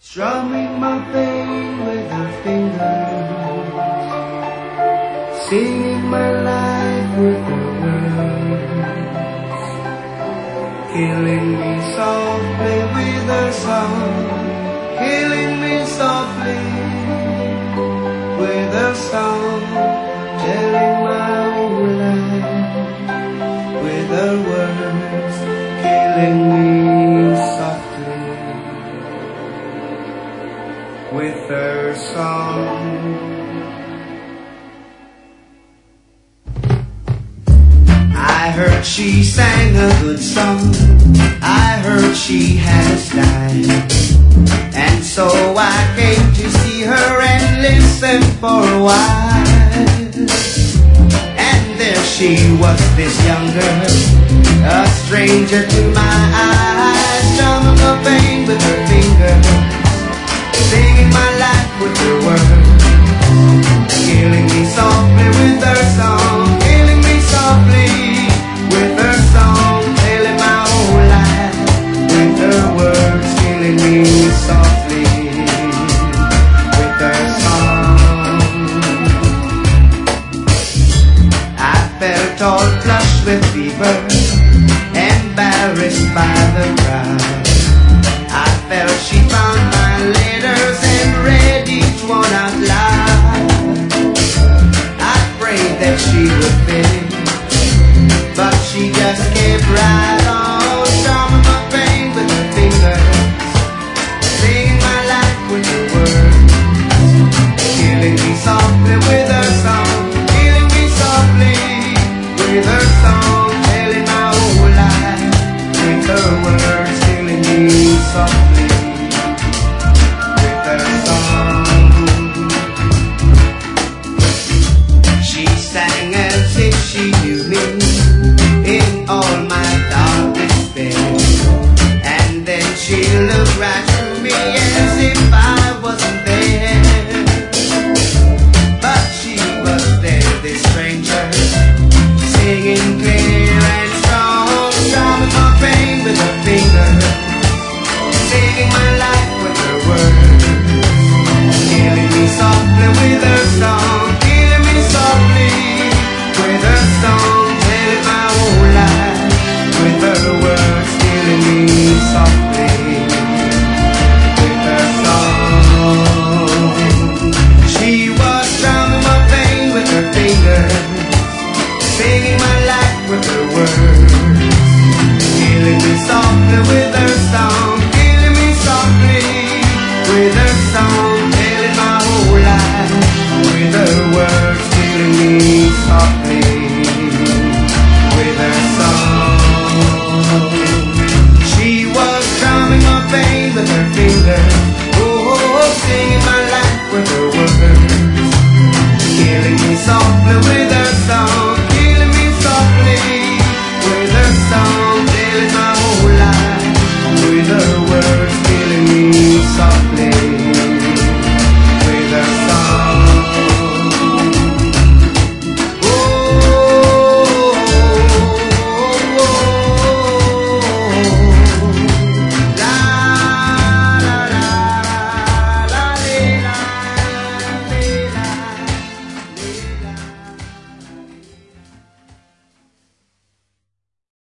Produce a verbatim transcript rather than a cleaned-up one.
strumming my pain with her fingers, singing my life with her words, killing me softly with her song, killing me softly with her song, telling my whole life with her words, killing me softly with her song. I heard she sang a good song, I heard she had a style, and so I came to see her and listen for a while. And there she was, this young girl, a stranger to my eyes, strumming her pain with her fingers, singing my life with her words, killing me softly with her song, killing me softly with her song, telling my whole life with her words, killing me softly with her song. I felt all flushed with fever, embarrassed by the crowd. I felt she found my letters and read each one out loud. I prayed that she would finish, but she just kept right on, strumming my pain with her fingers, singing my life with her words, killing me softly with her song, killing me softly with her song, telling my whole life with her words, killing me softly with her song. She sang as if she knew me in all my dark despair, and then she looked right through me as if I was